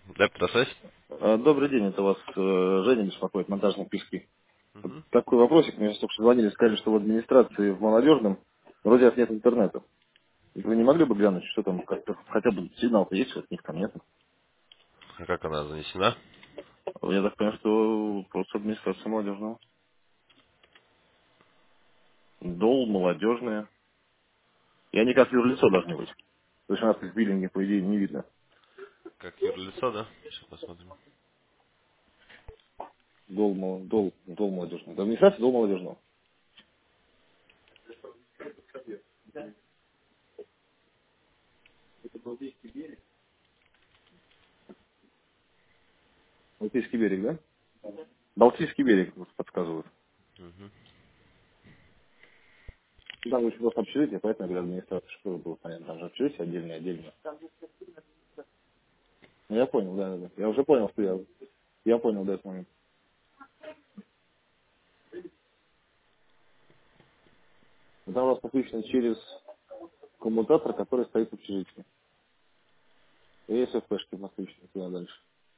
Да, процесс? Добрый день, это вас Женя беспокоит, монтажные пески. Тут Угу. такой вопросик, мне только что звонили, сказали, что в администрации в молодежном вроде нет интернета. Вы не могли бы глянуть, что там как-то, хотя бы сигнал-то есть, от них там нет? А как она занесена? Я так понимаю, что просто администрация молодежного. Дол, молодежная. И они как юрлицо должны быть. То есть у нас их в биллинге, по идее, не видно. Как юрлицо, да? Сейчас посмотрим. Дол молодежного. Это администрация дол молодежного. Балтийский берег, да? Балтийский берег, вот подсказывают. Угу. Там очень просто общежитие, поэтому я говорю администрация, чтобы было понятно. Там же общежитие отдельно. Ну, я понял, да. Я уже понял, что я понял, да, этот момент. Но там у нас подключено через коммутатор, который стоит в общежитии. И СФПшки подключены туда дальше.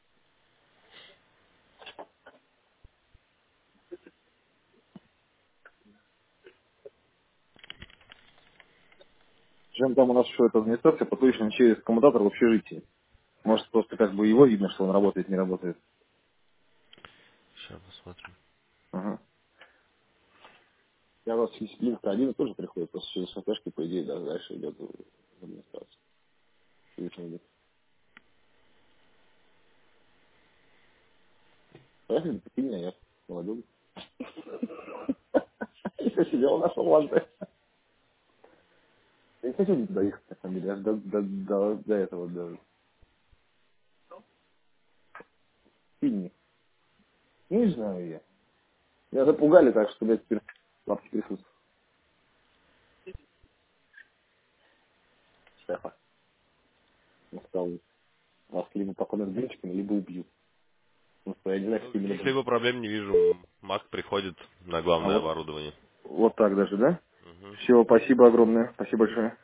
Причем там у нас еще эта администрация подключена через коммутатор в общежитии. Может, просто как бы его видно, что он работает, не работает. Сейчас посмотрим. Ага. Я у вас линк один тоже приходит, просто через СФПшки, по идее, да, дальше идет в администрацию. Видите, идет. Поехали, ты меня, я молодой. Я сидел, нашел вас, да. Я не хочу туда ехать, на самом деле, аж до этого, до Сидни. Не знаю я. Меня запугали так, что я теперь лапки трясутся. Шефа. Он сказал, вас либо покормят блинчиками, либо убьют. Ну, что я не знаю, Ну, какие именно были. каких-либо проблем не вижу. Мак приходит на А главное вот, оборудование. вот так даже, да? Угу. Все, спасибо огромное. Спасибо большое.